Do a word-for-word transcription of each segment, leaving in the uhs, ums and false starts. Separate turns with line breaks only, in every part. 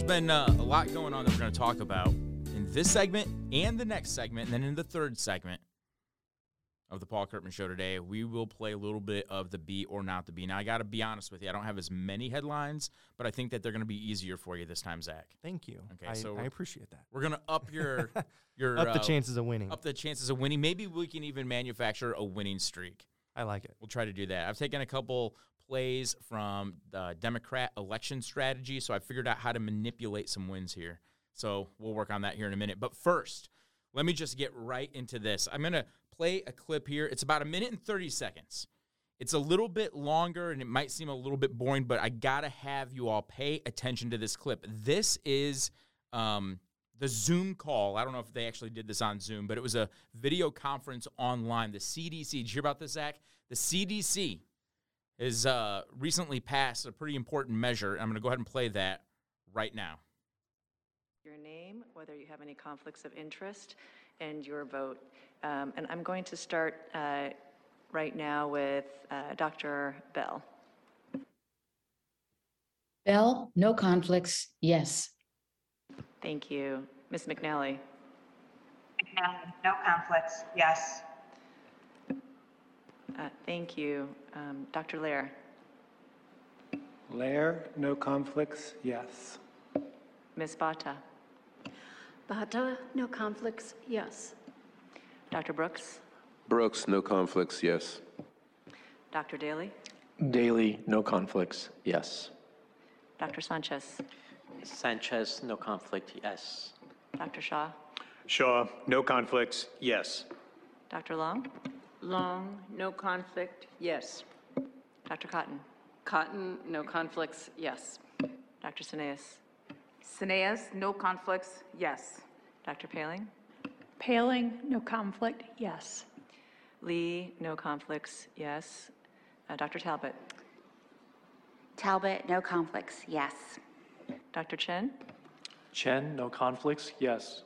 been uh, a lot going on that we're going to talk about in this segment and the next segment, and then in the third segment of the Paul Curtman Show today, we will play a little bit of the be or not the be. Now, I got to be honest with you. I don't have as many headlines, but I think that they're going to be easier for you this time, Zach.
Thank you.
Okay,
I,
so
I appreciate that.
We're going to up your your
up the
uh,
chances of winning.
Up the chances of winning. Maybe we can even manufacture a winning streak.
I like it.
We'll try to do that. I've taken a couple plays from the Democrat election strategy, so I figured out how to manipulate some wins here. So we'll work on that here in a minute. But first, let me just get right into this. I'm going to play a clip here. It's about a minute and thirty seconds. It's a little bit longer, and it might seem a little bit boring, but I got to have you all pay attention to this clip. This is um, the Zoom call. I don't know if they actually did this on Zoom, but it was a video conference online. The C D C, did you hear about this, Zach? The C D C has uh, recently passed a pretty important measure. I'm going to go ahead and play that right now.
Your name, whether you have any conflicts of interest, and your vote. Um, and I'm going to start uh, right now with uh, Doctor Bell.
Bell, no conflicts, yes.
Thank you. Miz McNally.
McNally, no conflicts, yes.
Uh, thank you. Um, Doctor Lair.
Lair, no conflicts, yes.
Miz Bata.
Bata, no conflicts, yes.
Doctor Brooks.
Brooks, no conflicts, yes.
Doctor Daly.
Daly, no conflicts, yes.
Doctor Sanchez.
Sanchez, no conflict, yes.
Doctor Shaw.
Shaw, no conflicts, yes.
Doctor Long.
Long, no conflict, yes.
Doctor Cotton.
Cotton, no conflicts, yes.
Doctor Sineas.
Sineas, no conflicts, yes.
Doctor Paling.
Paling, no conflict, yes.
Lee, no conflicts, yes. Uh, Doctor Talbot.
Talbot, no conflicts, yes.
Doctor Chen.
Chen, no conflicts, yes.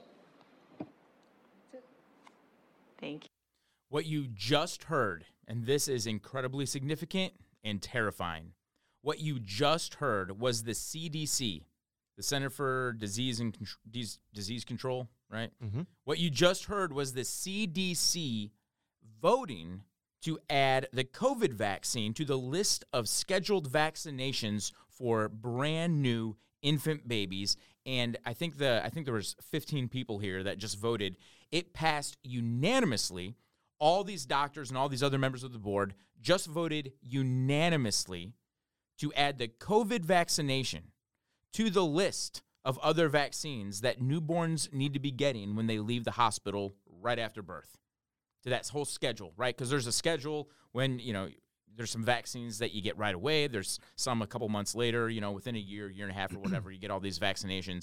Thank you.
What you just heard, and this is incredibly significant and terrifying, what you just heard was the C D C, the Center for Disease and Con- Disease Control, right?
Mm-hmm.
What you just heard was the C D C voting to add the COVID vaccine to the list of scheduled vaccinations for brand new infant babies. And I think the I think there was fifteen people here that just voted. It passed unanimously. All these doctors and all these other members of the board just voted unanimously to add the COVID vaccination to the list of other vaccines that newborns need to be getting when they leave the hospital right after birth. To that whole schedule, right? Because there's a schedule when, you know, there's some vaccines that you get right away. There's some a couple months later, you know, within a year, year and a half or whatever, you get all these vaccinations.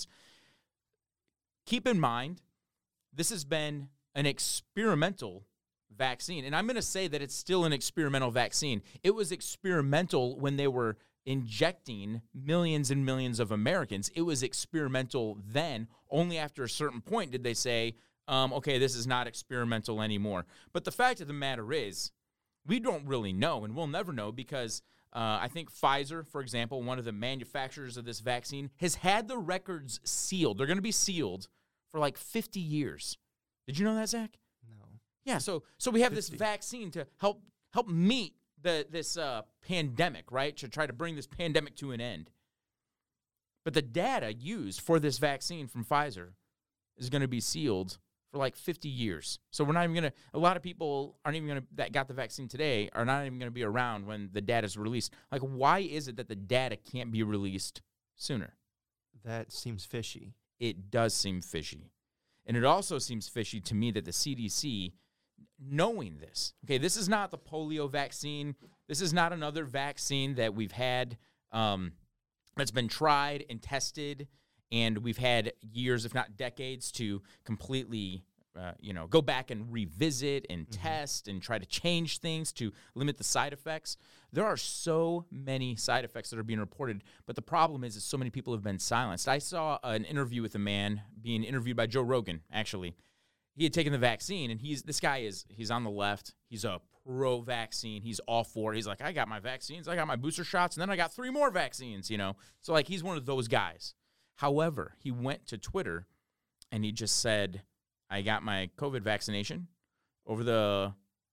Keep in mind, this has been an experimental vaccine. And I'm going to say that it's still an experimental vaccine. It was experimental when they were injecting millions and millions of Americans. It was experimental then. Only after a certain point did they say, um, okay, this is not experimental anymore. But the fact of the matter is, we don't really know, and we'll never know because uh, I think Pfizer, for example, one of the manufacturers of this vaccine, has had the records sealed. They're going to be sealed for like fifty years. Did you know that, Zach?
No.
Yeah, so so we have
fifty.
this vaccine to help help meet the this uh, pandemic, right? To try to bring this pandemic to an end. But the data used for this vaccine from Pfizer is going to be sealed for like fifty years. So we're not even going to, a lot of people aren't even going to, that got the vaccine today, are not even going to be around when the data is released. Like, why is it that the data can't be released sooner?
That seems fishy.
It does seem fishy. And it also seems fishy to me that the C D C, knowing this, okay, this is not the polio vaccine. This is not another vaccine that we've had um, that's been tried and tested, and we've had years, if not decades, to completely, uh, you know, go back and revisit and mm-hmm. test and try to change things to limit the side effects. There are so many side effects that are being reported, but the problem is that so many people have been silenced. I saw an interview with a man being interviewed by Joe Rogan, actually. He had taken the vaccine, and he's this guy is he's on the left. He's a pro-vaccine. He's all for it. He's like, I got my vaccines. I got my booster shots, and then I got three more vaccines, you know. So, like, he's one of those guys. However, he went to Twitter and he just said, I got my COVID vaccination over the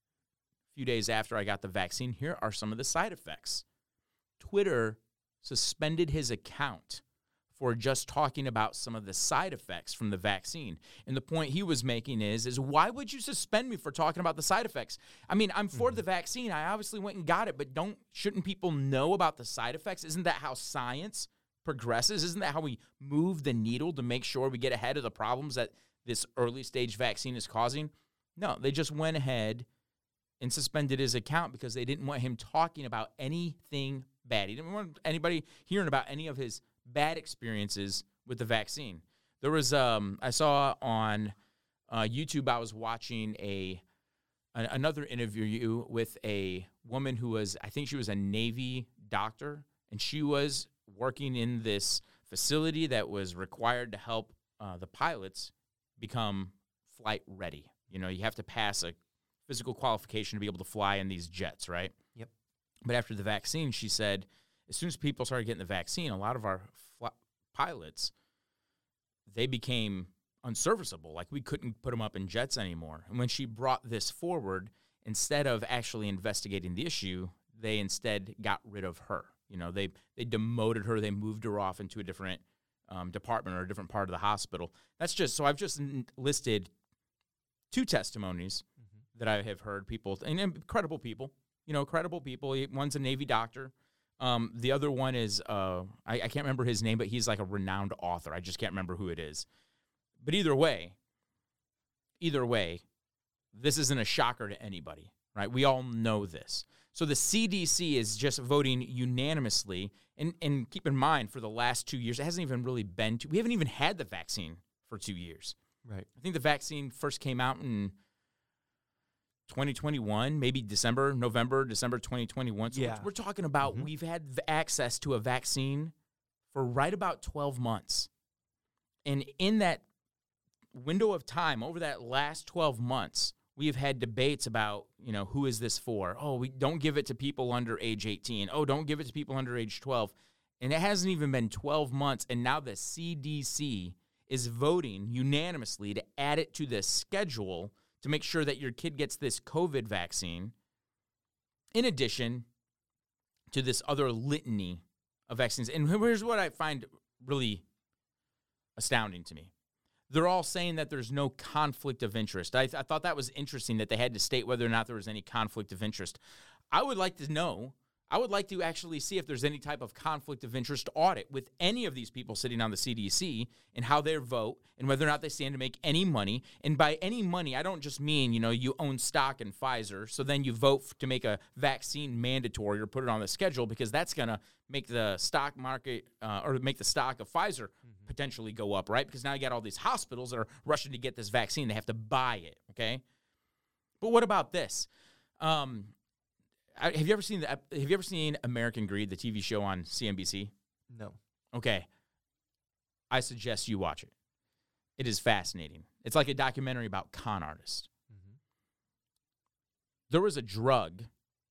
few days after I got the vaccine. Here are some of the side effects. Twitter suspended his account for just talking about some of the side effects from the vaccine. And the point he was making is, is why would you suspend me for talking about the side effects? I mean, I'm for mm-hmm. the vaccine. I obviously went and got it, but don't shouldn't people know about the side effects? Isn't that how science progresses? Isn't that how we move the needle to make sure we get ahead of the problems that this early stage vaccine is causing? No, they just went ahead and suspended his account because they didn't want him talking about anything bad. He didn't want anybody hearing about any of his bad experiences with the vaccine. There was, um, I saw on uh, YouTube, I was watching a, a another interview with a woman who was, I think she was a Navy doctor, and she was working in this facility that was required to help uh, the pilots become flight ready. You know, you have to pass a physical qualification to be able to fly in these jets, right?
Yep.
But after the vaccine, she said, as soon as people started getting the vaccine, a lot of our fl- pilots, they became unserviceable. Like, we couldn't put them up in jets anymore. And when she brought this forward, instead of actually investigating the issue, they instead got rid of her. You know, they they demoted her. They moved her off into a different um, department or a different part of the hospital. That's just, so I've just n- listed two testimonies mm-hmm. that I have heard people, and incredible people, you know, credible people. One's a Navy doctor. Um, the other one is, uh, I, I can't remember his name, but he's like a renowned author. I just can't remember who it is. But either way, either way, this isn't a shocker to anybody, right? We all know this. So the C D C is just voting unanimously, and, and keep in mind, for the last two years, it hasn't even really been, two, we haven't even had the vaccine for two years.
Right.
I think the vaccine first came out in twenty twenty-one, maybe December, November, December twenty twenty-one. So
yeah.
we're, we're talking about mm-hmm. we've had access to a vaccine for right about twelve months. And in that window of time, over that last twelve months, we have had debates about, you know, who is this for? Oh, we don't give it to people under age eighteen. Oh, don't give it to people under age twelve. And it hasn't even been twelve months, and now the C D C is voting unanimously to add it to the schedule to make sure that your kid gets this COVID vaccine, in addition to this other litany of vaccines. And here's what I find really astounding to me. They're all saying that there's no conflict of interest. I, th- I thought that was interesting that they had to state whether or not there was any conflict of interest. I would like to know, I would like to actually see if there's any type of conflict of interest audit with any of these people sitting on the C D C and how they vote and whether or not they stand to make any money. And by any money, I don't just mean, you know, you own stock in Pfizer, so then you vote f- to make a vaccine mandatory or put it on the schedule, because that's going to make the stock market uh, or make the stock of Pfizer mm-hmm. potentially go up, right? Because now you got all these hospitals that are rushing to get this vaccine. They have to buy it, okay? But what about this? Um, have you ever seen the, Have you ever seen American Greed, the T V show on C N B C?
No.
Okay. I suggest you watch it. It is fascinating. It's like a documentary about con artists. Mm-hmm. There was a drug,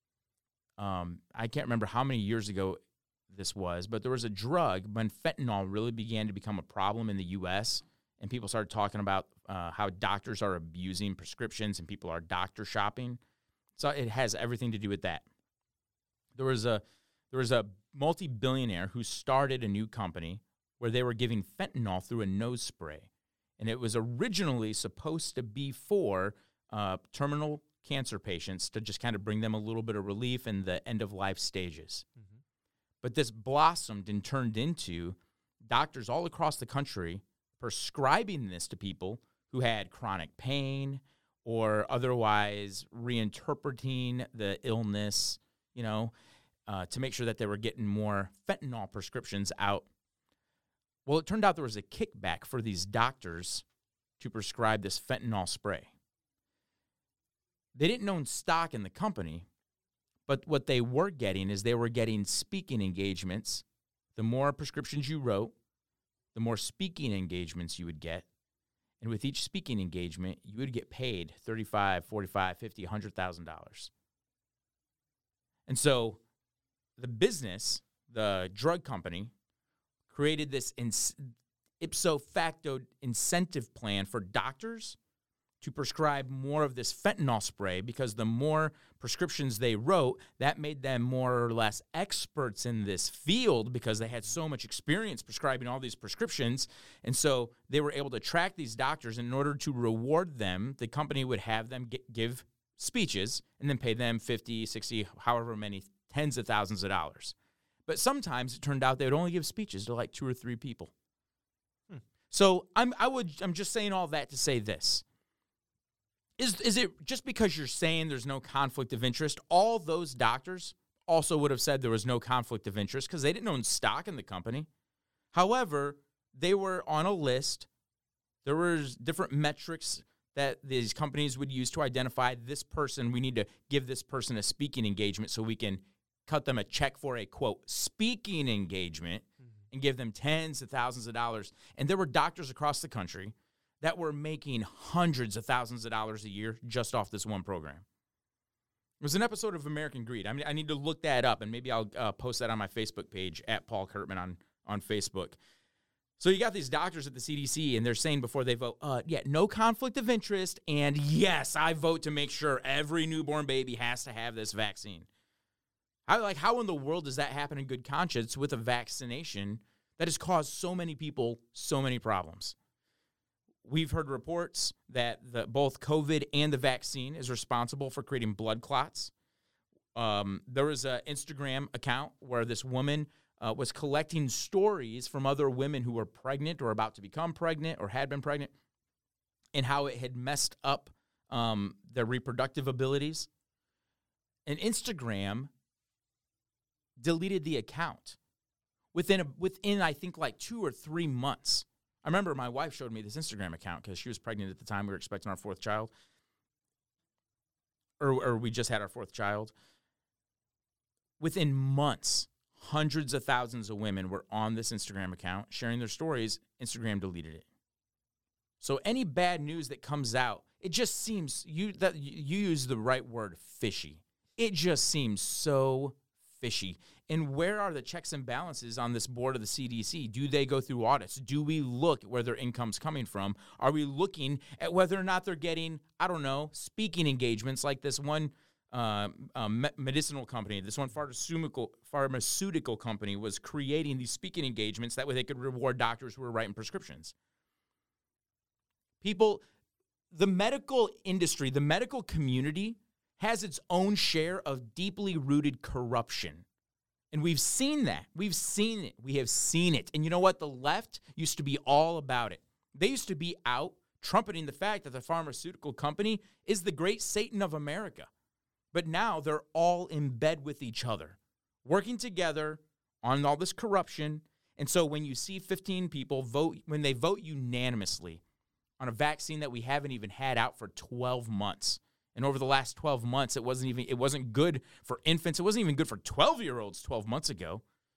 um, I can't remember how many years ago this was, but there was a drug when fentanyl really began to become a problem in the U S, and people started talking about uh, how doctors are abusing prescriptions and people are doctor shopping. So it has everything to do with that. There was a there was a multi-billionaire who started a new company where they were giving fentanyl through a nose spray. And it was originally supposed to be for uh, terminal cancer patients to just kind of bring them a little bit of relief in the end-of-life stages. Mm-hmm. But this blossomed and turned into doctors all across the country prescribing this to people who had chronic pain or otherwise reinterpreting the illness, you know, uh, to make sure that they were getting more fentanyl prescriptions out. Well, it turned out there was a kickback for these doctors to prescribe this fentanyl spray. They didn't own stock in the company, but what they were getting is they were getting speaking engagements. The more prescriptions you wrote, the more speaking engagements you would get. And with each speaking engagement, you would get paid thirty-five, forty-five, fifty, one hundred thousand dollars. And so the business, the drug company, created this ins- ipso facto incentive plan for doctors to prescribe more of this fentanyl spray, because the more prescriptions they wrote, that made them more or less experts in this field because they had so much experience prescribing all these prescriptions. And so they were able to track these doctors, and in order to reward them, the company would have them get, give speeches and then pay them fifty, sixty, however many, tens of thousands of dollars. But sometimes it turned out they would only give speeches to like two or three people. Hmm. So I'm I would I'm just saying all that to say this. Is is it just because you're saying there's no conflict of interest? All those doctors also would have said there was no conflict of interest because they didn't own stock in the company. However, they were on a list. There was different metrics that these companies would use to identify this person. We need to give this person a speaking engagement so we can cut them a check for a, quote, speaking engagement mm-hmm. and give them tens of thousands of dollars. And there were doctors across the country that were making hundreds of thousands of dollars a year just off this one program. It was an episode of American Greed. I mean, I need to look that up, and maybe I'll uh, post that on my Facebook page, at Paul Kurtman on, on Facebook. So you got these doctors at the C D C, and they're saying before they vote, uh, yeah, no conflict of interest, and yes, I vote to make sure every newborn baby has to have this vaccine. How, like, how in the world does that happen in good conscience with a vaccination that has caused so many people so many problems? We've heard reports that the, both COVID and the vaccine is responsible for creating blood clots. Um, there was an Instagram account where this woman uh, was collecting stories from other women who were pregnant or about to become pregnant or had been pregnant, and how it had messed up um, their reproductive abilities. And Instagram deleted the account within, a, within I think, like two or three months. I remember my wife showed me this Instagram account because she was pregnant at the time. We were expecting our fourth child. Or, or we just had our fourth child. Within months, hundreds of thousands of women were on this Instagram account sharing their stories. Instagram deleted it. So any bad news that comes out, it just seems, you that you use the right word, fishy. It just seems so fishy. And where are the checks and balances on this board of the C D C? Do they go through audits? Do we look at where their income's coming from? Are we looking at whether or not they're getting, I don't know, speaking engagements like this one uh, uh, medicinal company, this one pharmaceutical, pharmaceutical company was creating these speaking engagements. That way they could reward doctors who were writing prescriptions. People, the medical industry, the medical community has its own share of deeply rooted corruption. And we've seen that. We've seen it. We have seen it. And you know what? The left used to be all about it. They used to be out trumpeting the fact that the pharmaceutical company is the great Satan of America. But now they're all in bed with each other, working together on all this corruption. And so when you see fifteen people vote, when they vote unanimously on a vaccine that we haven't even had out for twelve months, and over the last twelve months, it wasn't even it wasn't good for infants. It wasn't even good for twelve-year-olds twelve months ago.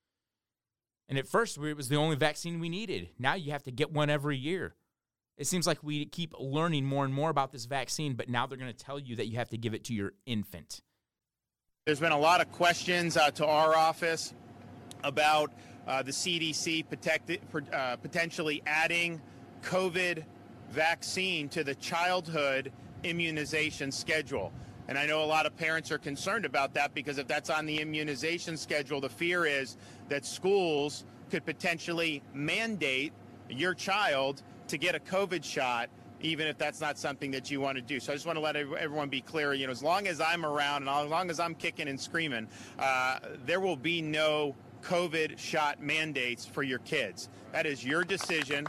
And at first, it was the only vaccine we needed. Now you have to get one every year. It seems like we keep learning more and more about this vaccine, but now they're going to tell you that you have to give it to your infant.
There's been a lot of questions uh, to our office about uh, the C D C protected, uh, potentially adding COVID vaccine to the childhood immunization schedule. And I know a lot of parents are concerned about that, because if that's on the immunization schedule, the fear is that schools could potentially mandate your child to get a COVID shot, even if that's not something that you want to do. So I just want to let everyone be clear, you know, as long as I'm around and as long as I'm kicking and screaming, uh, there will be no COVID shot mandates for your kids. That is your decision.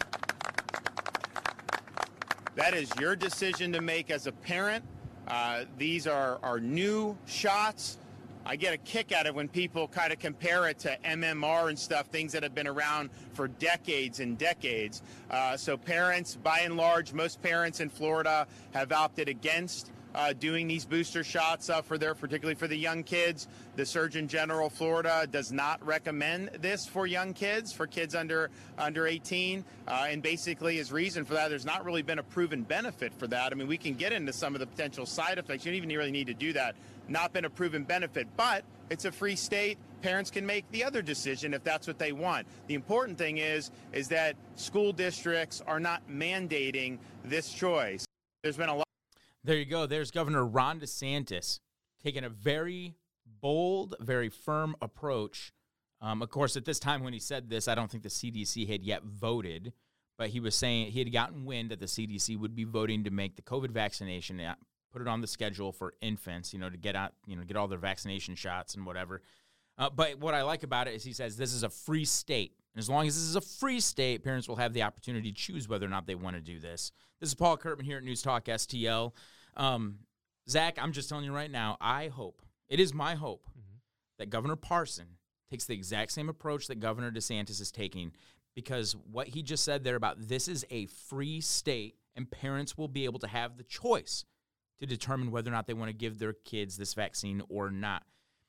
That is your decision to make as a parent. Uh, these are, are new shots. I get a kick out of when people kind of compare it to M M R and stuff, things that have been around for decades and decades. Uh, so parents, by and large, most parents in Florida have opted against uh, doing these booster shots uh, for their, particularly for the young kids. The Surgeon General Florida does not recommend this for young kids, for kids under under eighteen, uh, and basically his reason for that, there's not really been a proven benefit for that. I mean, we can get into some of the potential side effects. You don't even really need to do that. Not been a proven benefit, but it's a free state. Parents can make the other decision if that's what they want. The important thing is, is that school districts are not mandating this choice. There's been a lot.
There you go. There's Governor Ron DeSantis taking a very bold, very firm approach. Um, of course, at this time when he said this, I don't think the C D C had yet voted, but he was saying he had gotten wind that the C D C would be voting to make the COVID vaccination, put it on the schedule for infants, you know, to get out, you know, get all their vaccination shots and whatever. Uh, but what I like about it is he says this is a free state. And as long as this is a free state, parents will have the opportunity to choose whether or not they want to do this. This is Paul Curtman here at News Talk S T L. Um, Zach, I'm just telling you right now, I hope, it is my hope, mm-hmm. that Governor Parson takes the exact same approach that Governor DeSantis is taking, because what he just said there about this is a free state and parents will be able to have the choice to determine whether or not they want to give their kids this vaccine or not.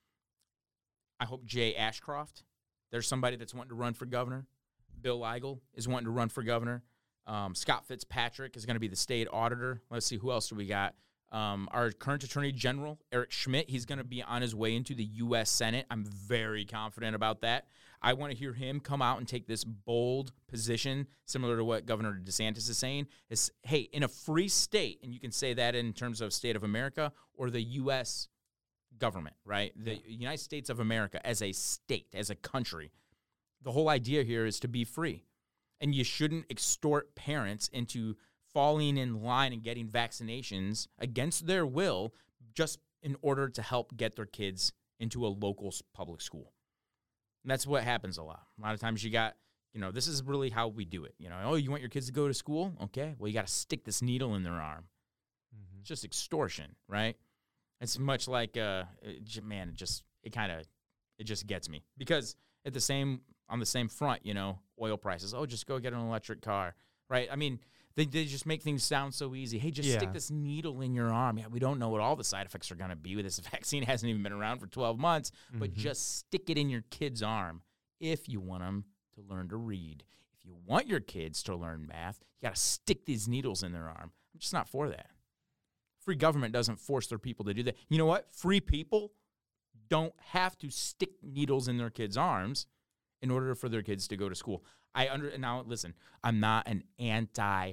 I hope Jay Ashcroft, there's somebody that's wanting to run for governor. Bill Eigel is wanting to run for governor. Um, Scott Fitzpatrick is going to be the state auditor. Let's see, who else do we got? Um, our current Attorney General, Eric Schmidt, he's going to be on his way into the U S Senate. I'm very confident about that. I want to hear him come out and take this bold position, similar to what Governor DeSantis is saying, is, hey, in a free state, and you can say that in terms of state of America or the U S government, right? The yeah. United States of America as a state, as a country. The whole idea here is to be free. And you shouldn't extort parents into falling in line and getting vaccinations against their will just in order to help get their kids into a local public school. And that's what happens a lot. A lot of times you got, you know, this is really how we do it. You know, oh, you want your kids to go to school? Okay, well, you got to stick this needle in their arm. Mm-hmm. It's just extortion, right? It's much like, uh, it, man, it just, it kind of, it just gets me. Because at the same, on the same front, you know, oil prices, oh, just go get an electric car, right? I mean, they, they just make things sound so easy. Hey, just yeah. stick this needle in your arm. Yeah, we don't know what all the side effects are going to be with this vaccine. It hasn't even been around for twelve months, mm-hmm. but just stick it in your kid's arm if you want them to learn to read. If you want your kids to learn math, you got to stick these needles in their arm. I'm just not for that. Free government doesn't force their people to do that. You know what? Free people don't have to stick needles in their kids' arms in order for their kids to go to school. I under now listen, I'm not an anti-vaxxer,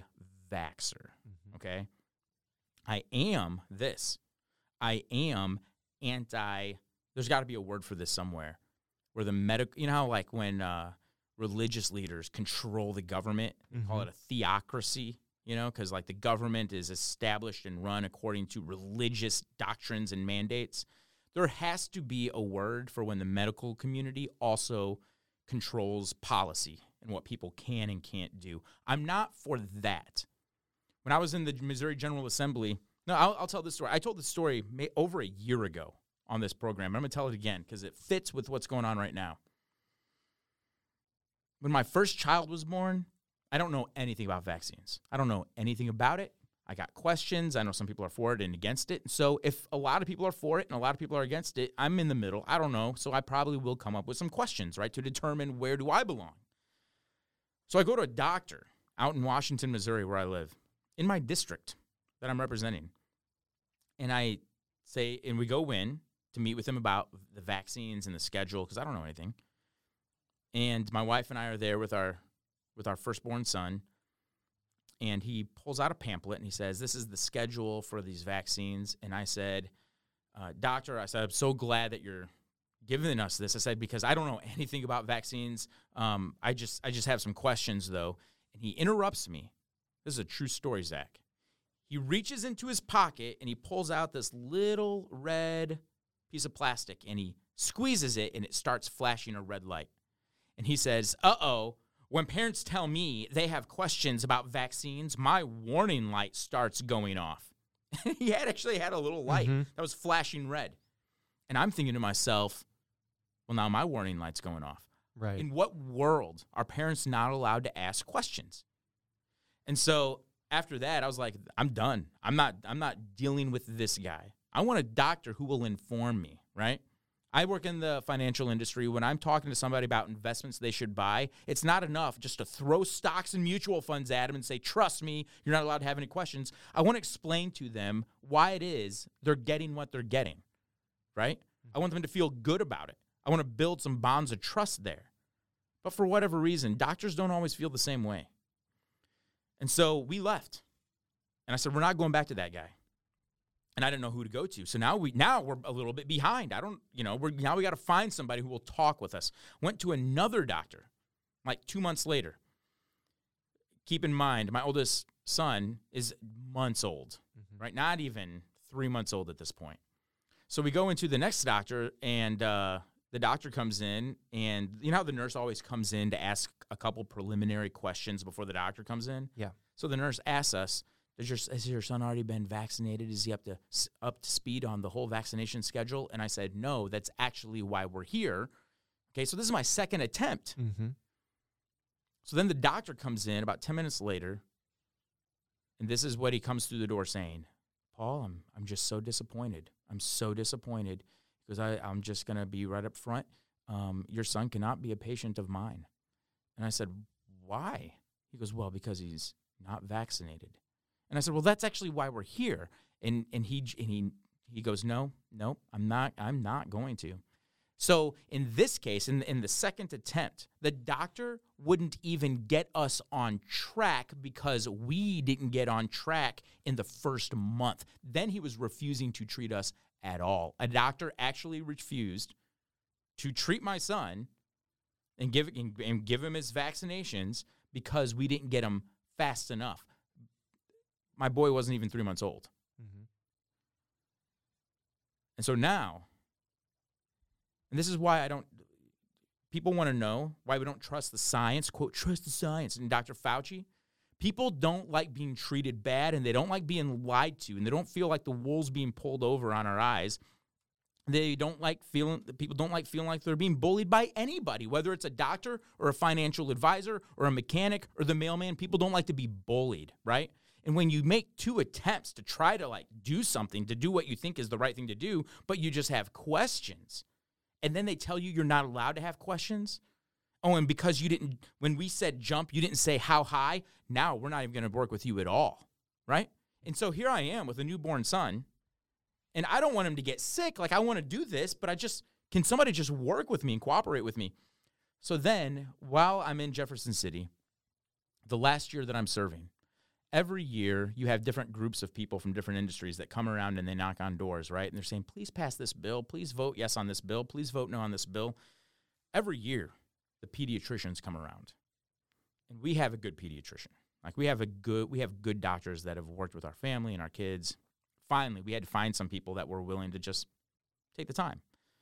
mm-hmm. okay? I am this. I am anti, there's got to be a word for this somewhere, where the medical, you know how like when uh, religious leaders control the government, they mm-hmm. call it a theocracy, you know, because like the government is established and run according to religious doctrines and mandates. There has to be a word for when the medical community also controls policy and what people can and can't do. I'm not for that. When I was in the Missouri General Assembly, no, I'll, I'll tell this story. I told this story may, over a year ago on this program. I'm going to tell it again because it fits with what's going on right now. When my first child was born, I don't know anything about vaccines. I don't know anything about it. I got questions. I know some people are for it and against it. So if a lot of people are for it and a lot of people are against it, I'm in the middle. I don't know. So I probably will come up with some questions, right, to determine where do I belong. So I go to a doctor out in Washington, Missouri, where I live, in my district that I'm representing. And I say, and we go in to meet with him about the vaccines and the schedule, because I don't know anything. And my wife and I are there with our with our firstborn son. And he pulls out a pamphlet and he says, this is the schedule for these vaccines. And I said, uh, doctor, I said, I'm so glad that you're giving us this. I said, because I don't know anything about vaccines. Um, I just I just have some questions, though. And he interrupts me. This is a true story, Zach. He reaches into his pocket and he pulls out this little red piece of plastic and he squeezes it and it starts flashing a red light. And he says, uh-oh. When parents tell me they have questions about vaccines, my warning light starts going off. He had actually had a little light mm-hmm. that was flashing red. And I'm thinking to myself, well, now my warning light's going off.
Right.
In what world are parents not allowed to ask questions? And so after that, I was like, I'm done. I'm not I'm not dealing with this guy. I want a doctor who will inform me, right? I work in the financial industry. When I'm talking to somebody about investments they should buy, it's not enough just to throw stocks and mutual funds at them and say, trust me, you're not allowed to have any questions. I want to explain to them why it is they're getting what they're getting, right? I want them to feel good about it. I want to build some bonds of trust there. But for whatever reason, doctors don't always feel the same way. And so we left. And I said, we're not going back to that guy. And I didn't know who to go to. So now we now we're a little bit behind. I don't, you know, we're now we got to find somebody who will talk with us. Went to another doctor like two months later. Keep in mind, my oldest son is months old, mm-hmm. right? Not even three months old at this point. So we go into the next doctor, and uh, the doctor comes in, and you know how the nurse always comes in to ask a couple preliminary questions before the doctor comes in?
Yeah.
So the nurse asks us, Does your, has your son already been vaccinated? Is he up to up to speed on the whole vaccination schedule? And I said, no, that's actually why we're here. Okay, so this is my second attempt.
Mm-hmm.
So then the doctor comes in about ten minutes later, and this is what he comes through the door saying. Paul, I'm I'm just so disappointed. I'm so disappointed because I, I'm just going to be right up front. Um, your son cannot be a patient of mine. And I said, why? He goes, well, because he's not vaccinated. And I said, well, that's actually why we're here. And and he and he he goes, no, no, I'm not. I'm not going to. So in this case, in in the second attempt, the doctor wouldn't even get us on track because we didn't get on track in the first month. Then he was refusing to treat us at all. A doctor actually refused to treat my son and give and, and give him his vaccinations because we didn't get him fast enough. My boy wasn't even three months old. Mm-hmm. And so now, and this is why I don't, people want to know why we don't trust the science, quote, trust the science. And Doctor Fauci, people don't like being treated bad, and they don't like being lied to, and they don't feel like the wool's being pulled over on our eyes. They don't like feeling, people don't like feeling like they're being bullied by anybody, whether it's a doctor or a financial advisor or a mechanic or the mailman. People don't like to be bullied, right? And when you make two attempts to try to like do something, to do what you think is the right thing to do, but you just have questions, and then they tell you you're not allowed to have questions. Oh, and because you didn't, when we said jump, you didn't say how high. Now we're not even going to work with you at all, right? And so here I am with a newborn son, and I don't want him to get sick. Like, I want to do this, but I just, can somebody just work with me and cooperate with me? So then, while I'm in Jefferson City, the last year that I'm serving, every year you have different groups of people from different industries that come around and they knock on doors, right? And they're saying, please pass this bill. Please vote yes on this bill. Please vote no on this bill. Every year, the pediatricians come around. And we have a good pediatrician. Like, we have a good, we have good doctors that have worked with our family and our kids. Finally, we had to find some people that were willing to just take the time.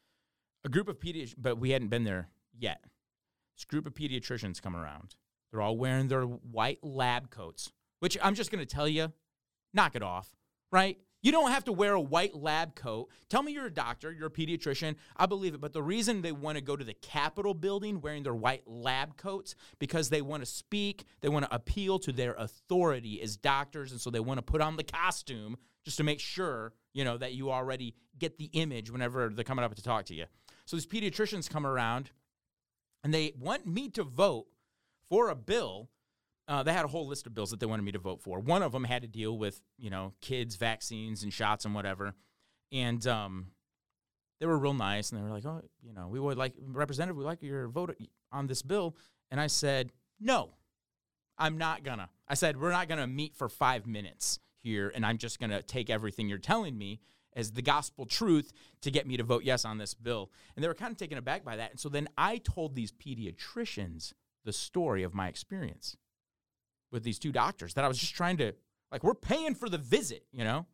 A group of pediatricians, but we hadn't been there yet. This group of pediatricians come around. They're all wearing their white lab coats, which I'm just going to tell you, knock it off, right? You don't have to wear a white lab coat. Tell me you're a doctor, you're a pediatrician, I believe it. But the reason they want to go to the Capitol building wearing their white lab coats, because they want to speak, they want to appeal to their authority as doctors, and so they want to put on the costume just to make sure, you know, that you already get the image whenever they're coming up to talk to you. So these pediatricians come around, and they want me to vote for a bill. Uh, they had a whole list of bills that they wanted me to vote for. One of them had to deal with, you know, kids, vaccines, and shots and whatever. And um, they were real nice, and they were like, oh, you know, we would like, Representative, we'd like your vote on this bill. And I said, no, I'm not gonna. I said, we're not gonna meet for five minutes here, and I'm just gonna take everything you're telling me as the gospel truth to get me to vote yes on this bill. And they were kind of taken aback by that. And so then I told these pediatricians the story of my experience with these two doctors, that I was just trying to, like, we're paying for the visit, you know?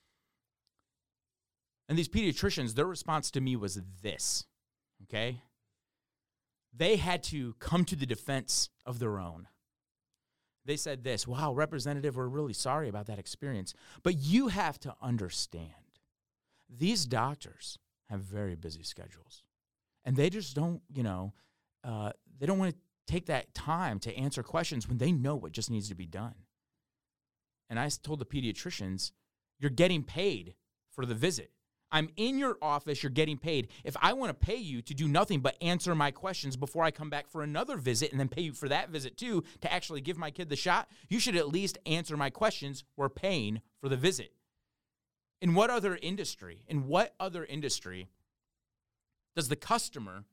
And these pediatricians, their response to me was this, okay? They had to come to the defense of their own. They said this, wow, Representative, we're really sorry about that experience, but you have to understand, these doctors have very busy schedules, and they just don't, you know, uh, they don't want to take that time to answer questions when they know what just needs to be done. And I told the pediatricians, you're getting paid for the visit. I'm in your office, you're getting paid. If I want to pay you to do nothing but answer my questions before I come back for another visit and then pay you for that visit too, to actually give my kid the shot, you should at least answer my questions. We're paying for the visit. In what other industry, in what other industry does the customer,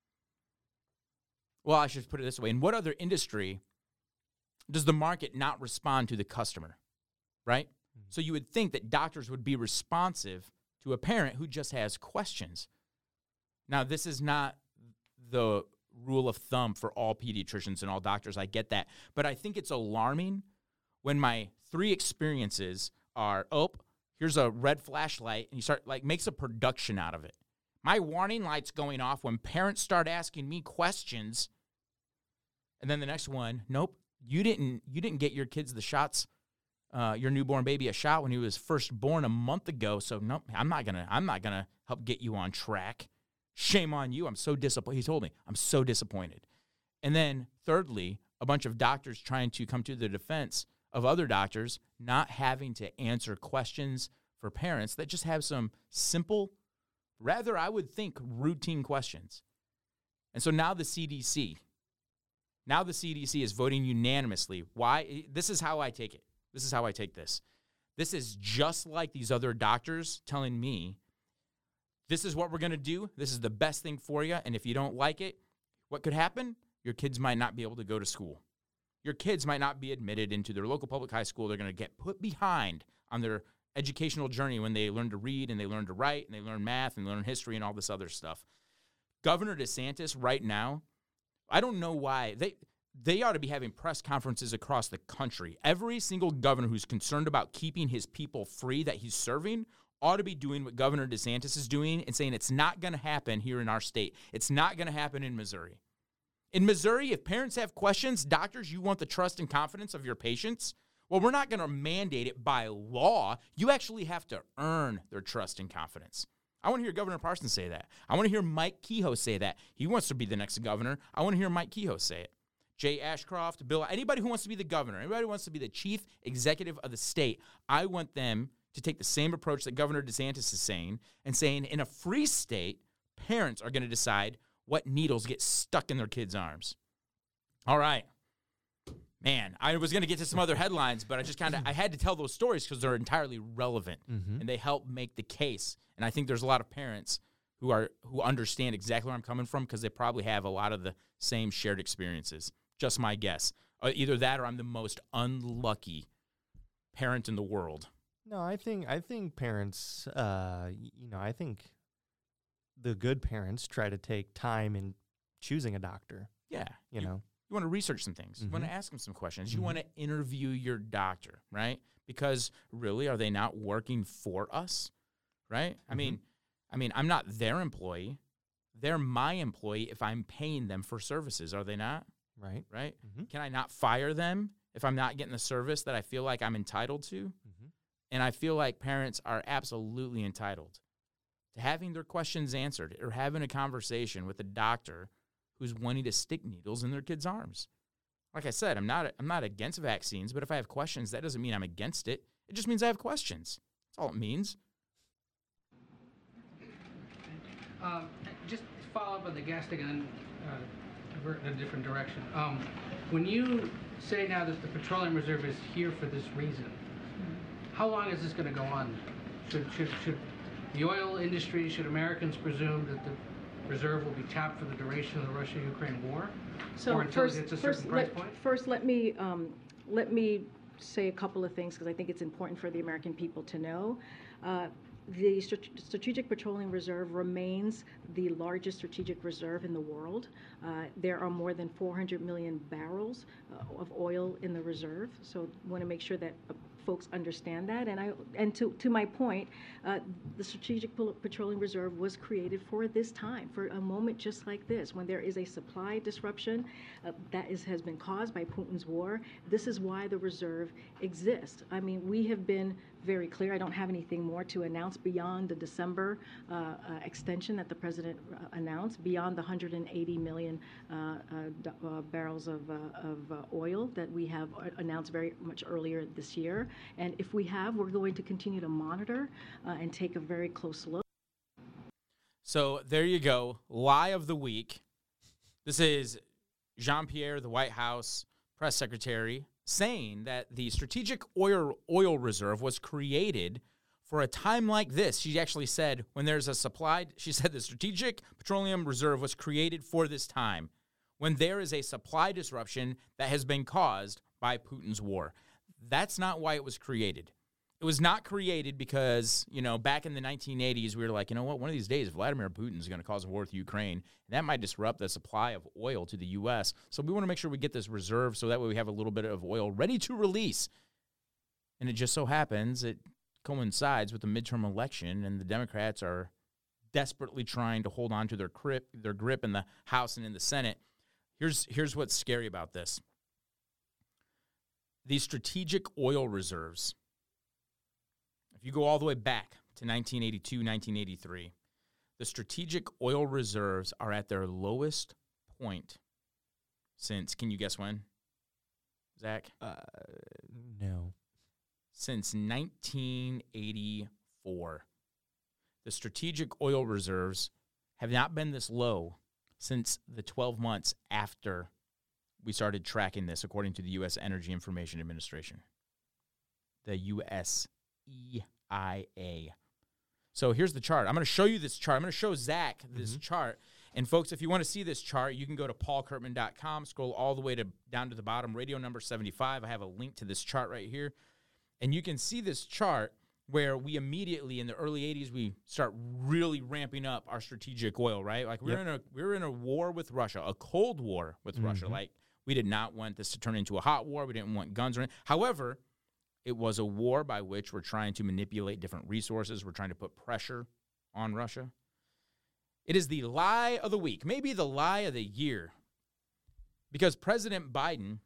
well, I should put it this way, in what other industry does the market not respond to the customer, right? Mm-hmm. So you would think that doctors would be responsive to a parent who just has questions. Now, this is not the rule of thumb for all pediatricians and all doctors. I get that. But I think it's alarming when my three experiences are, oh, here's a red flashlight, and you start, like, makes a production out of it. My warning light's going off when parents start asking me questions. And then the next one, nope, you didn't you didn't get your kids the shots, uh, your newborn baby a shot when he was first born a month ago. So nope, I'm not gonna I'm not gonna help get you on track. Shame on you. I'm so disappointed. He told me, I'm so disappointed. And then thirdly, a bunch of doctors trying to come to the defense of other doctors not having to answer questions for parents that just have some simple, rather I would think routine questions. And so now the C D C, now the C D C is voting unanimously. Why? This is how I take it. This is how I take this. This is just like these other doctors telling me, this is what we're going to do. This is the best thing for you. And if you don't like it, what could happen? Your kids might not be able to go to school. Your kids might not be admitted into their local public high school. They're going to get put behind on their educational journey when they learn to read and they learn to write and they learn math and learn history and all this other stuff. Governor DeSantis right now, I don't know why. They they ought to be having press conferences across the country. Every single governor who's concerned about keeping his people free that he's serving ought to be doing what Governor DeSantis is doing and saying it's not going to happen here in our state. It's not going to happen in Missouri. In Missouri, if parents have questions, doctors, you want the trust and confidence of your patients, well, we're not going to mandate it by law. You actually have to earn their trust and confidence. I want to hear Governor Parsons say that. I want to hear Mike Kehoe say that. He wants to be the next governor. I want to hear Mike Kehoe say it. Jay Ashcroft, Bill, anybody who wants to be the governor, anybody who wants to be the chief executive of the state, I want them to take the same approach that Governor DeSantis is saying and saying in a free state, parents are going to decide what needles get stuck in their kids' arms. All right. Man, I was going to get to some other headlines, but I just kind of I had to tell those stories because they're entirely relevant, mm-hmm. and they help make the case. And I think there's a lot of parents who are who understand exactly where I'm coming from because they probably have a lot of the same shared experiences. Just my guess. Uh, either that or I'm the most unlucky parent in the world.
No, I think I think parents, uh, you know, I think the good parents try to take time in choosing a doctor.
Yeah.
You, you know.
You want to research some things. Mm-hmm. You want to ask them some questions. Mm-hmm. You want to interview your doctor, right? Because really, are they not working for us, right? Mm-hmm. I mean, I mean, I'm not their employee. They're my employee if I'm paying them for services, are they not?
Right.
Right?
Mm-hmm.
Can I not fire them if I'm not getting the service that I feel like I'm entitled to? Mm-hmm. And I feel like parents are absolutely entitled to having their questions answered or having a conversation with a doctor who's wanting to stick needles in their kids' arms. Like I said, I'm not I'm not against vaccines, but if I have questions, that doesn't mean I'm against it. It just means I have questions. That's all it means.
Um, just to follow up on the gas tank and uh, divert in a different direction. Um, when you say now that the petroleum reserve is here for this reason, how long is this going to go on? Should, should, should the oil industry, should Americans presume that the reserve will be tapped for the duration of the Russia-Ukraine war?
So
or until
first,
it hits a
first,
certain price
let,
point?
first let me um, let me say a couple of things because I think it's important for the American people to know. Uh, The Strategic Petroleum Reserve remains the largest strategic reserve in the world. Uh, there are more than four hundred million barrels uh, of oil in the reserve, so I want to make sure that uh, folks understand that. And I, and to, to my point, uh, the Strategic Petroleum Reserve was created for this time, for a moment just like this, when there is a supply disruption uh, that is, has been caused by Putin's war. This is why the reserve exists. I mean, we have been very clear. I don't have anything more to announce beyond the December uh, uh, extension that the president uh, announced, beyond the one hundred eighty million uh, uh, d- uh, barrels of, uh, of uh, oil that we have uh, announced very much earlier this year. And if we have, we're going to continue to monitor uh, and take a very close look.
So there you go. Lie of the week. This is Jean-Pierre, the White House press secretary, saying that the strategic oil oil reserve was created for a time like this. She actually said when there's a supply, she said the strategic petroleum reserve was created for this time, when there is a supply disruption that has been caused by Putin's war. That's not why it was created. It was not created because, you know, back in the nineteen eighties, we were like, you know what, one of these days, Vladimir Putin is going to cause a war with Ukraine. And that might disrupt the supply of oil to the U S. So we want to make sure we get this reserve so that way we have a little bit of oil ready to release. And it just so happens it coincides with the midterm election, and the Democrats are desperately trying to hold on to their grip, their grip in the House and in the Senate. Here's, here's what's scary about this. These strategic oil reserves, if you go all the way back to nineteen eighty-two, nineteen eighty-three, the strategic oil reserves are at their lowest point since, can you guess when, Zach?
Uh, no.
Since nineteen eighty-four. The strategic oil reserves have not been this low since the twelve months after we started tracking this, according to the U S Energy Information Administration, the U S E I A. So here's the chart. I'm going to show you this chart. I'm going to show Zach this mm-hmm. chart. And folks, if you want to see this chart, you can go to paul curtman dot com, scroll all the way to down to the bottom, radio number seventy-five. I have a link to this chart right here. And you can see this chart where we immediately, in the early eighties, we start really ramping up our strategic oil, right? Like we're yep. in a we're in a war with Russia, a cold war with mm-hmm. Russia. Like we did not want this to turn into a hot war. We didn't want guns or anything. However, it was a war by which we're trying to manipulate different resources. We're trying to put pressure on Russia. It is the lie of the week, maybe the lie of the year, because President Biden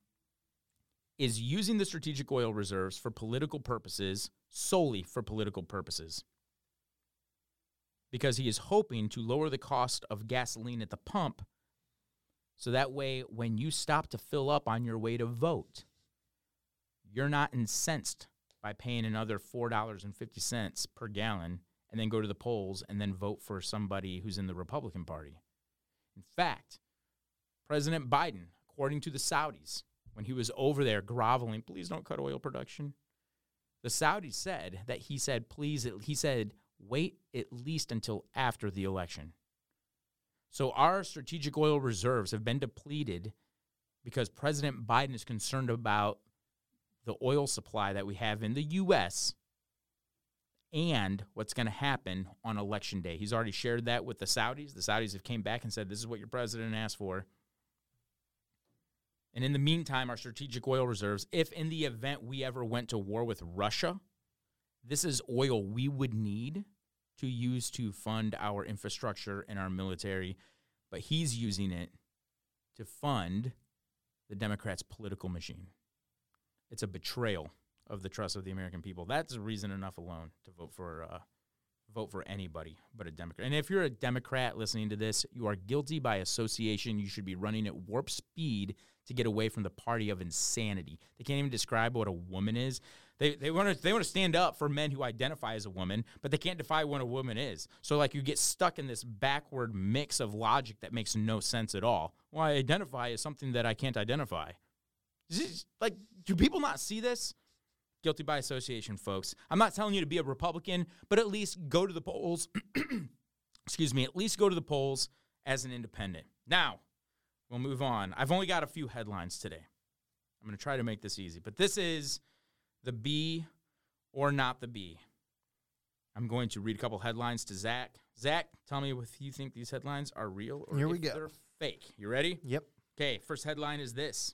is using the strategic oil reserves for political purposes, solely for political purposes, because he is hoping to lower the cost of gasoline at the pump so that way when you stop to fill up on your way to vote, you're not incensed by paying another four dollars and fifty cents per gallon and then go to the polls and then vote for somebody who's in the Republican Party. In fact, President Biden, according to the Saudis, when he was over there groveling, please don't cut oil production, the Saudis said that he said, please, he said, wait at least until after the election. So our strategic oil reserves have been depleted because President Biden is concerned about the oil supply that we have in the U S and what's going to happen on Election Day. He's already shared that with the Saudis. The Saudis have came back and said, this is what your president asked for. And in the meantime, our strategic oil reserves, if in the event we ever went to war with Russia, this is oil we would need to use to fund our infrastructure and our military. But he's using it to fund the Democrats' political machine. It's a betrayal of the trust of the American people. That's reason enough alone to vote for uh, vote for anybody but a Democrat. And if you're a Democrat listening to this, you are guilty by association. You should be running at warp speed to get away from the party of insanity. They can't even describe what a woman is. They they want to they want to stand up for men who identify as a woman, but they can't define what a woman is. So like you get stuck in this backward mix of logic that makes no sense at all. Well, I identify as something that I can't identify. This, like, do people not see this? Guilty by association, folks. I'm not telling you to be a Republican, but at least go to the polls. Excuse me, at least go to the polls as an independent. Now, we'll move on. I've only got a few headlines today. I'm going to try to make this easy, but this is the be or not the be. I'm going to read a couple headlines to Zach. Zach, tell me if you think these headlines are real or
Here
if
we go.
they're fake. You ready?
Yep.
Okay, first headline is this.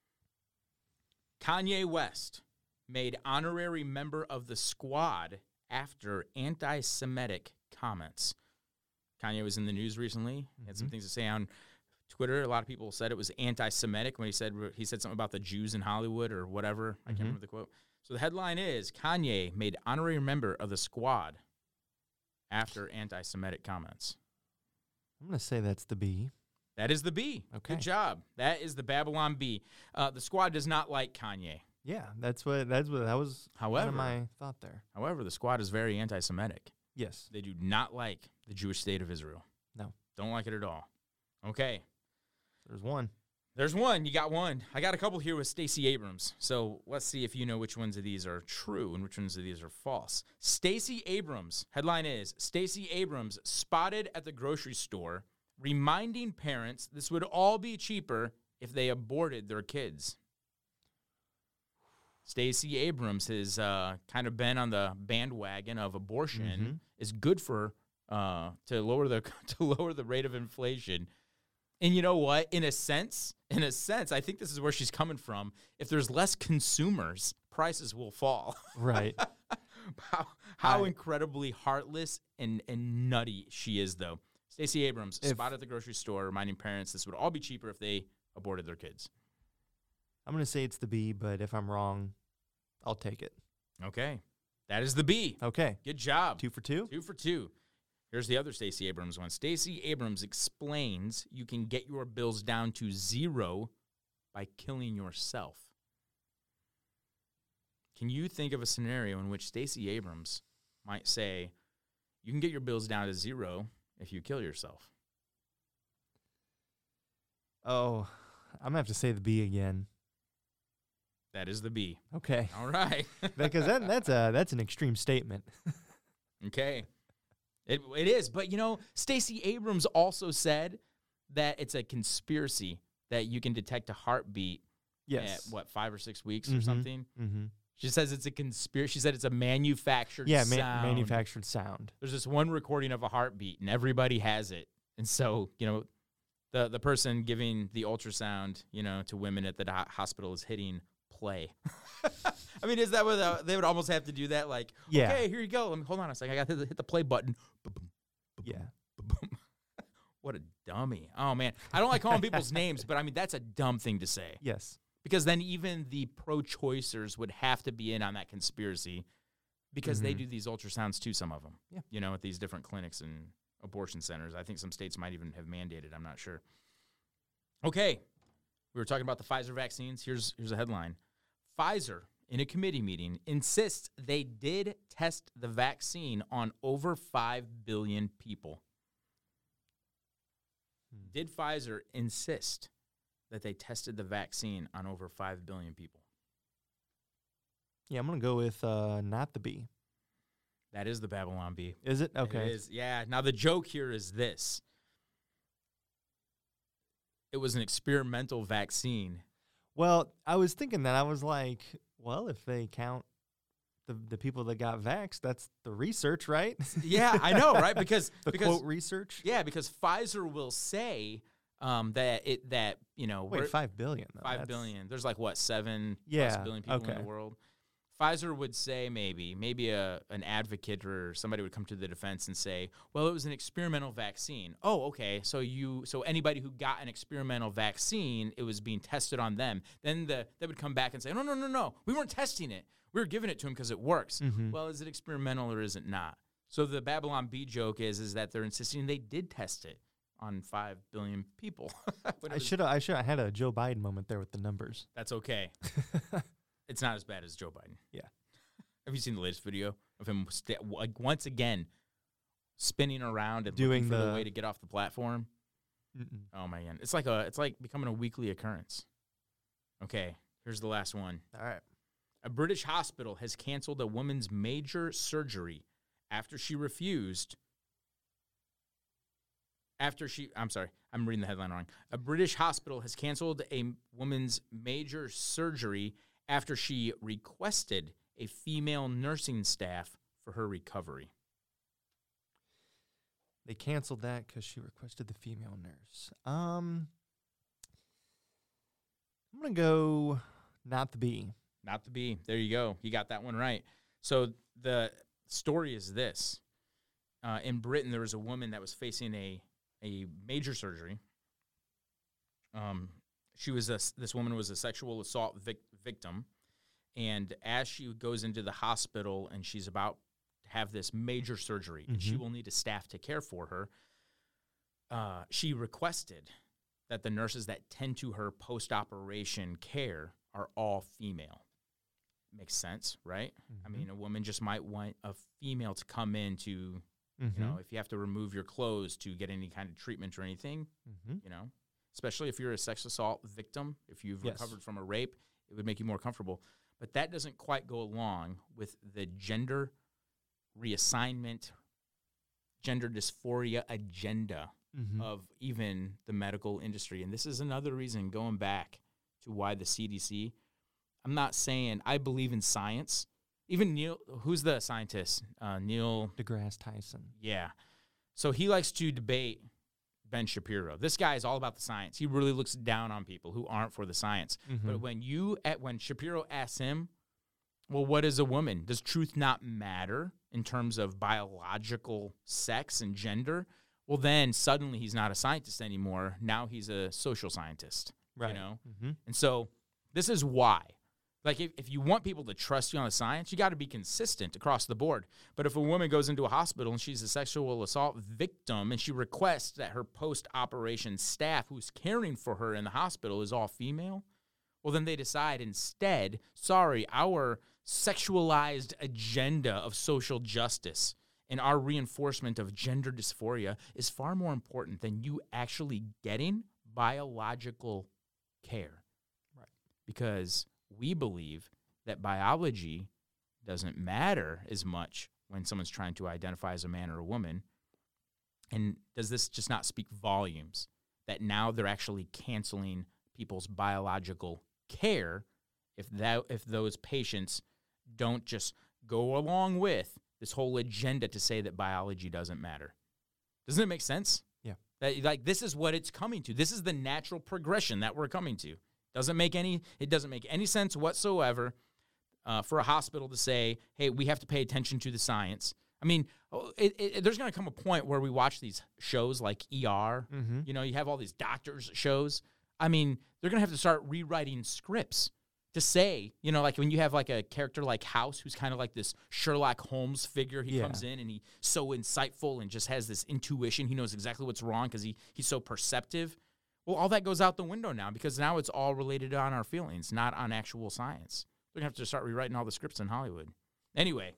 Kanye West made honorary member of the squad after anti-Semitic comments. Kanye was in the news recently. Mm-hmm. He had some things to say on Twitter. A lot of people said it was anti-Semitic when he said he said something about the Jews in Hollywood or whatever. I can't
mm-hmm.
remember the quote. So the headline is, Kanye made honorary member of the squad after anti-Semitic comments.
I'm going to say that's the B.
That is the B.
Okay.
Good job. That is the Babylon B. Uh, the squad does not like Kanye.
Yeah, that's what that's what that was.
However,
kind of my thought there.
However, the squad is very anti-Semitic.
Yes,
they do not like the Jewish state of Israel.
No,
don't like it at all. Okay,
there's one.
There's one. You got one. I got a couple here with Stacey Abrams. So let's see if you know which ones of these are true and which ones of these are false. Stacey Abrams. Headline is, Stacey Abrams spotted at the grocery store reminding parents this would all be cheaper if they aborted their kids. Stacey Abrams has uh, kind of been on the bandwagon of abortion.
Mm-hmm.
Is good for uh, to lower the to lower the rate of inflation. And you know what? In a sense, in a sense, I think this is where she's coming from. If there's less consumers, prices will fall.
Right.
how how
I,
incredibly heartless and, and nutty she is, though. Stacey Abrams
if,
spotted at the grocery store reminding parents this would all be cheaper if they aborted their kids.
I'm going to say it's the B, but if I'm wrong, I'll take it.
Okay. That is the B.
Okay.
Good job.
Two for two?
Two for two. Here's the other Stacey Abrams one. Stacey Abrams explains you can get your bills down to zero by killing yourself. Can you think of a scenario in which Stacey Abrams might say, you can get your bills down to zero if you kill yourself?
Oh, I'm going to have to say the B again.
That is the B.
Okay.
All right.
Because that, that's a that's an extreme statement.
Okay. It it is, but you know, Stacey Abrams also said that it's a conspiracy that you can detect a heartbeat
yes.
at what, five or six weeks
mm-hmm.
or something.
Mm-hmm.
She says it's a conspiracy. She said it's a manufactured
yeah,
sound.
ma- manufactured sound.
There's this one recording of a heartbeat, and everybody has it. And so, you know, the the person giving the ultrasound, you know, to women at the do- hospital is hitting play. I mean, is that what the, they would almost have to do that? Like,
yeah.
okay, here you go. Let me, hold on a second. I got to hit the play button. Ba-boom, ba-boom,
yeah.
Ba-boom. What a dummy. Oh, man. I don't like calling people's names, but I mean, that's a dumb thing to say.
Yes.
Because then even the pro-choicers would have to be in on that conspiracy because
mm-hmm.
they do these ultrasounds too, some of them.
Yeah.
You know, at these different clinics and abortion centers. I think some states might even have mandated. I'm not sure. Okay. We were talking about the Pfizer vaccines. Here's here's a headline. Pfizer, in a committee meeting, insists they did test the vaccine on over five billion people. Hmm. Did Pfizer insist that they tested the vaccine on over five billion people?
Yeah, I'm going to go with uh, not the B.
That is the Babylon B.
Is it? Okay.
It is, yeah. Now, the joke here is this. It was an experimental vaccine.
Well, I was thinking that. I was like, well, if they count the the people that got vaxxed, that's the research, right?
Yeah, I know, right? Because
the
because,
quote research.
Yeah, because Pfizer will say um, that it that you know
wait five billion. Though.
Five
that's... billion.
There's like what seven
yeah,
plus billion people
okay.
in the world. Pfizer would say maybe, maybe a an advocate or somebody would come to the defense and say, well, it was an experimental vaccine. Oh, okay. So you, so anybody who got an experimental vaccine, it was being tested on them. Then the they would come back and say, no, no, no, no, we weren't testing it. We were giving it to them because it works.
Mm-hmm.
Well, is it experimental or is it not? So the Babylon B joke is, is that they're insisting they did test it on five billion people.
I should have, I should have had a Joe Biden moment there with the numbers.
That's okay. It's not as bad as Joe Biden.
Yeah.
Have you seen the latest video of him st- like once again spinning around and
doing
looking for
the,
the way to get off the platform?
Mm-mm.
Oh man, it's like a it's like becoming a weekly occurrence. Okay, here's the last one.
All right.
A British hospital has canceled a woman's major surgery after she refused. After she, I'm sorry, I'm reading the headline wrong. A British hospital has canceled a woman's major surgery after she requested a female nursing staff for her recovery.
They canceled that because she requested the female nurse. Um, I'm going to go not the B.
Not the B. There you go. You got that one right. So the story is this. Uh, in Britain, there was a woman that was facing a, a major surgery. Um, she was a, this woman was a sexual assault vic- victim. And as she goes into the hospital and she's about to have this major surgery, mm-hmm. and she will need a staff to care for her, uh, she requested that the nurses that tend to her post-operation care are all female. Makes sense, right? Mm-hmm. I mean, a woman just might want a female to come in to, mm-hmm. you know, if you have to remove your clothes to get any kind of treatment or anything, mm-hmm. you know, especially if you're a sex assault victim, if you've yes. recovered from a rape, it would make you more comfortable. But that doesn't quite go along with the gender reassignment, gender dysphoria agenda mm-hmm. of even the medical industry. And this is another reason, going back to why the C D C, I'm not saying I believe in science. Even Neil, who's the scientist? Uh, Neil
deGrasse Tyson.
Yeah. So he likes to debate Ben Shapiro. This guy is all about the science. He really looks down on people who aren't for the science. Mm-hmm. But when you at when Shapiro asks him, well, what is a woman? Does truth not matter in terms of biological sex and gender? Well, then suddenly he's not a scientist anymore. Now he's a social scientist. Right. You know? Mm-hmm. And so this is why. Like, if, if you want people to trust you on the science, you got to be consistent across the board. But if a woman goes into a hospital and she's a sexual assault victim and she requests that her post-operation staff who's caring for her in the hospital is all female, well, then they decide instead, sorry, our sexualized agenda of social justice and our reinforcement of gender dysphoria is far more important than you actually getting biological care. Right. Because we believe that biology doesn't matter as much when someone's trying to identify as a man or a woman. And does this just not speak volumes that now they're actually canceling people's biological care if that if those patients don't just go along with this whole agenda to say that biology doesn't matter? Doesn't it make sense?
Yeah.
That, like, this is what it's coming to. This is the natural progression that we're coming to. Doesn't make any, it doesn't make any sense whatsoever uh, for a hospital to say, hey, we have to pay attention to the science. I mean, it, it, there's going to come a point where we watch these shows like E R. Mm-hmm. You know, you have all these doctors shows. I mean, they're going to have to start rewriting scripts to say, you know, like when you have like a character like House, who's kind of like this Sherlock Holmes figure. He yeah. comes in and he's so insightful and just has this intuition. He knows exactly what's wrong because he he's so perceptive. Well, all that goes out the window now because now it's all related on our feelings, not on actual science. They're going to have to start rewriting all the scripts in Hollywood. Anyway,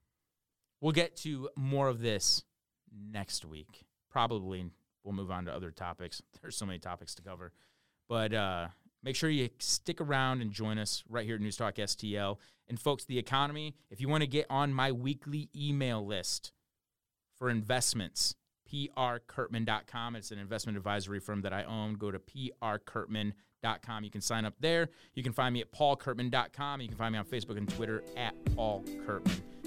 we'll get to more of this next week. Probably we'll move on to other topics. There's so many topics to cover. But uh, make sure you stick around and join us right here at News Talk S T L. And, folks, the economy, if you want to get on my weekly email list for investments, P R Kirtman dot com. It's an investment advisory firm that I own. Go to P R Kirtman dot com. You can sign up there. You can find me at Paul Kirtman dot com. You can find me on Facebook and Twitter at Paul Kirtman.